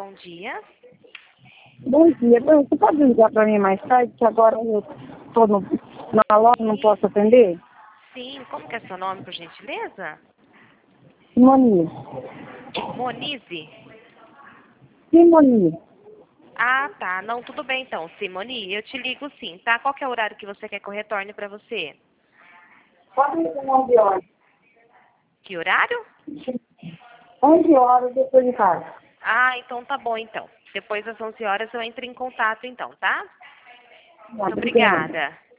bom dia. Bom dia. Você pode ligar para mim mais tarde, que agora eu estou na loja, não posso atender? Sim, como que é seu nome, por gentileza? Simone. Monize? Simone. Ah, tá. Não, tudo bem então, Simone. Eu te ligo sim, tá? Qual que é o horário que você quer que eu retorne pra você? Pode ir com 11 horas. Que horário? 11 horas depois de casa. Ah, então tá bom então. Depois das 11 horas eu entro em contato então, tá? Muito Obrigada. obrigada.